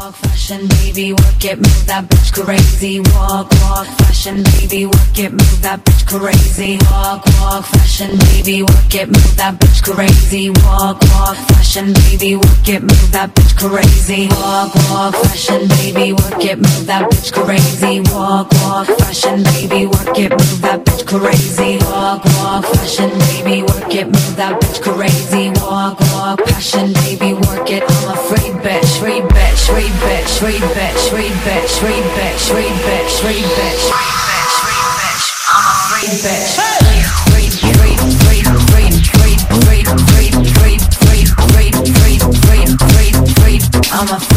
walk, fashion, baby, work it, move that bitch crazy. Walk, walk, fashion, baby, work it, move that bitch crazy. Walk, walk, fashion, baby, work it, move that bitch crazy. Walk, walk, fashion, baby, work it, move that bitch crazy. Walk, walk, fashion, baby, work it, move that bitch crazy. Walk, walk, fashion, baby, work it, move that bitch crazy. Walk, walk, fashion, baby, work it, move that bitch crazy. Walk, walk, passion, baby, work it. I'm a free bitch, free bitch, free bitch, free bitch, free bitch, free bitch, free bitch, free bitch, free bitch, free bitch. I'm a free bitch. Free, free, free, free, free, free, free, free, free, free, free, free, free, free. I'm a